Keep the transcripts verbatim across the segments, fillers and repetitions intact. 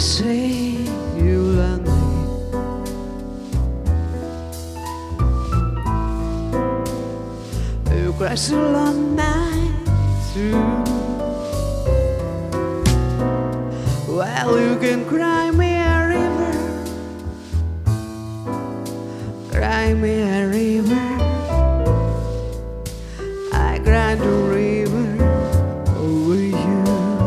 say you love me, you cry so long night through. Well, you can cry me a river, cry me a river. I cried the river over you.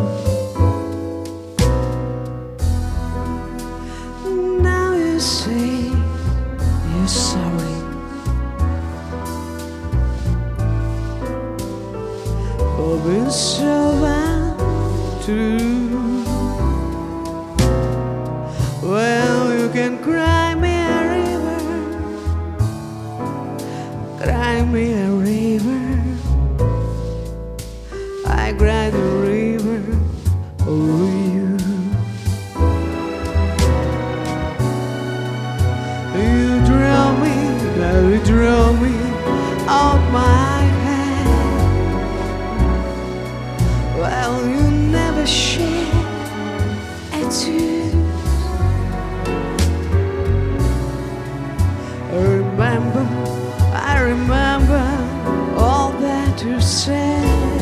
Now you say you're sorry, for being so untrue. Well, you can cry me a river, cry me a river. I cried the river over you. You draw me, now you draw me out my head. Well, you never shed a tear. I remember, I remember all that you said.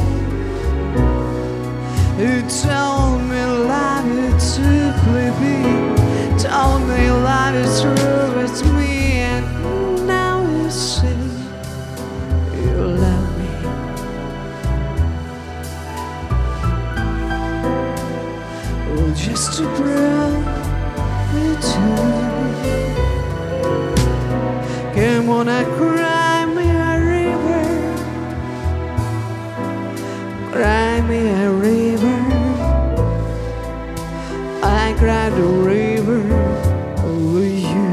You told me love you simply be, told me love is true with me, and now you say you love me. Oh, just to prove it too. Come on, I cry me a river, cry me a river. I cried the river over you.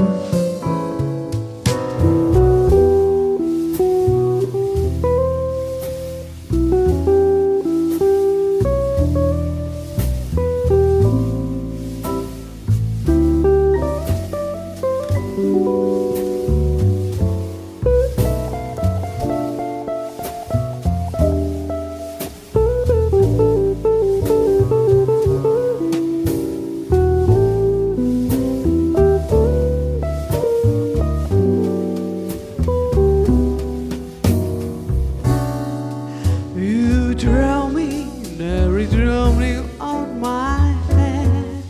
You draw me, never draw me on my head.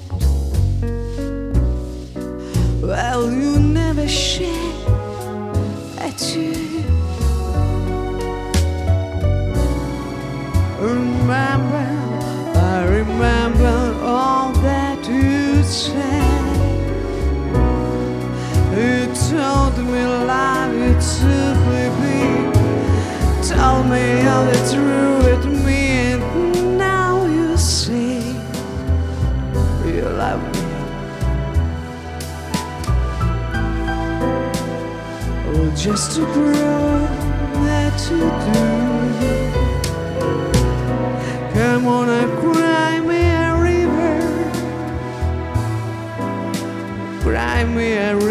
Well, you never shed a tear. Remember, I remember all that you said. You told me love would simply be, told me all the truth with me, and now you say you love me. Oh, just to prove that you do. Come on and cry me a river, cry me a